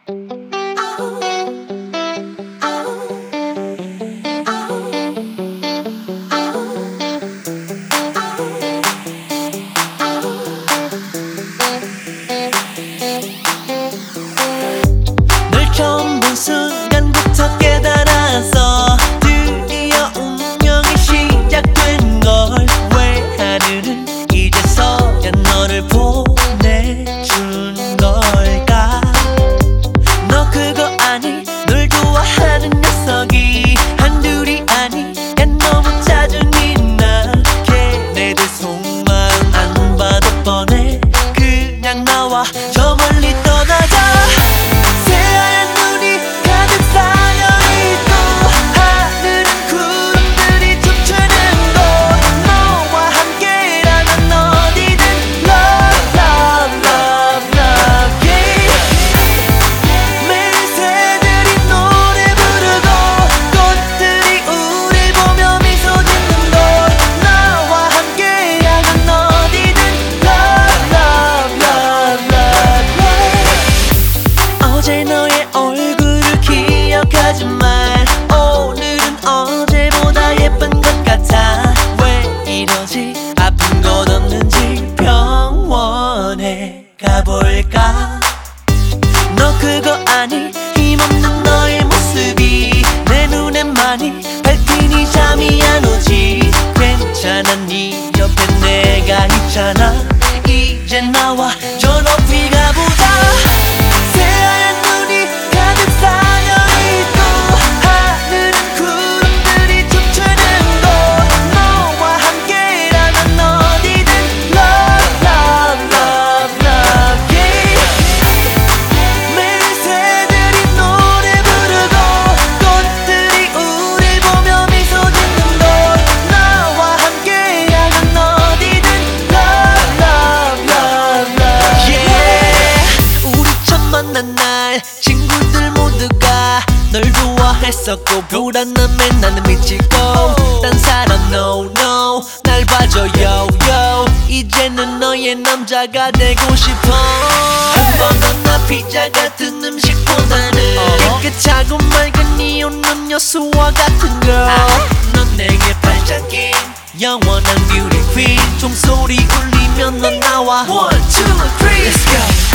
널 처음 본 순간부터 깨달았어. 드디어 운명이 시작된 걸. 왜 하늘은 이제서야 너를 보내준 걸까? 너 그거 아니? 널 좋아하는 녀석이 한둘이 아니. 야 너무 짜증이 나. 걔네들 속마음 안 봐도 뻔해. 그냥 나와 저 멀리 떠나자. 새하얀 눈이 가득 쌓여있고 하늘은 구름들이 춤추는 곳. 너와 함께라면 어디든 love love love love yeah. 매일 새들이 노래 부르고 꽃들이 우릴 보며 미소 짓는 곳. 나와 함께라면 어디든 love love love love yeah. 어제 너의 얼굴을 기억하지만 오늘은 어제보다 예쁜 것 같아. 왜 이러지? 아픈 곳 없는지 병원에 가볼까? 너 그거 아니? 힘없는 너의 모습이 내 눈엔 많이 밟히니 잠이 안 오지. 괜찮아 네 옆에 내가 있잖아. 이제 나와 저 높이 가보자. 새하얀 눈이 가득 쌓여있고 하늘은 구름들이 춤추는 곳. 너와 함께라면 어디든 love love love love yeah. 매일 새들이 노래 부르고 꽃들이 우릴 보며 미소 짓는 곳. 나와 함께라면 어디든 love love love love yeah. 우리 처음 만난 날 친구들 모두가 널 좋아했었고 불안함에 나는 미치고 딴 사람 no no 날 봐줘 yo yo. 이제는 너의 남자가 되고 싶어. 버거나 피자 같은 음식보다는 깨끗하고 맑은 이온 음료수와 같은 girl. 넌 내게 반짝인 영원한 beauty queen. 종소리 울리면 넌 나와 1, 2, 3 let's go.